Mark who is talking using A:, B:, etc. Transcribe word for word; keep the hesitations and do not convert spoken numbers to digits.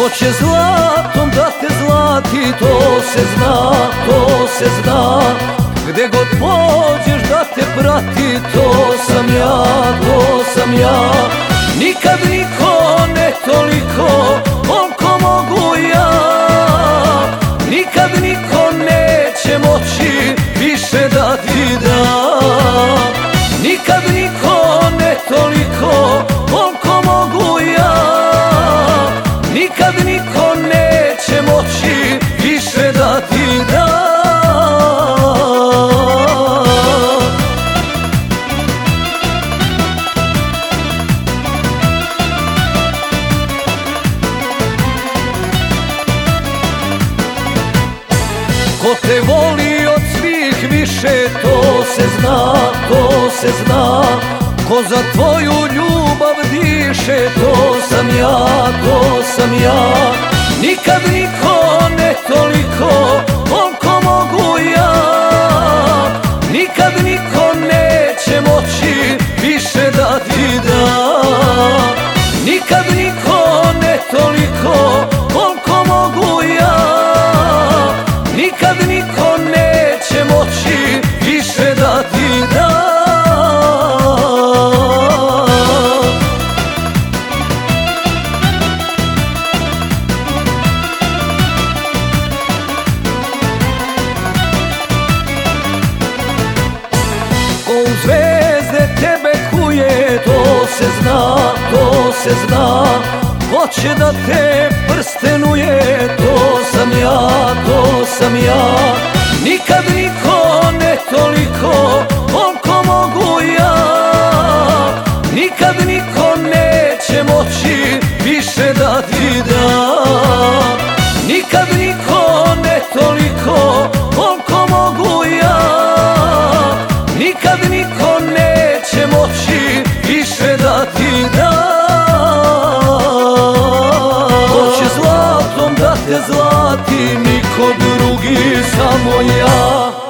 A: Hoće zlatom da te zlati, to se zna, to se zna. Gde god pođeš da te prati, to sam ja, to sam ja. Nikad niko ne toliko koliko mogu ja. Nikad niko neće moći više da ti da. Nikad niko ne toliko koliko mogu ja. Nikad niko neće moći više da ti da. Ko te voli od svih više, to se zna, to se zna. Ko za tvoju ljubav diše, to sam ja, to sam ja. Nikad niko ne toliko koliko mogu ja. Nikad niko neće moći više da ti da. Nikad niko ne toliko koliko mogu ja. Nikad niko neće moći više da ti da. Ko u zvezde tebe kuje, to se zna, to se zna. Hoće da te prstenuje, to sam ja, to sam ja. Nikad niko ne toliko koliko mogu ja. Nikad niko neće moći više da ti da. Nikad niko ne toliko koliko mogu ja. Nikad niko neće moći više da ti da. Hoće zlatom da te zlati, niko drugi, samo ja.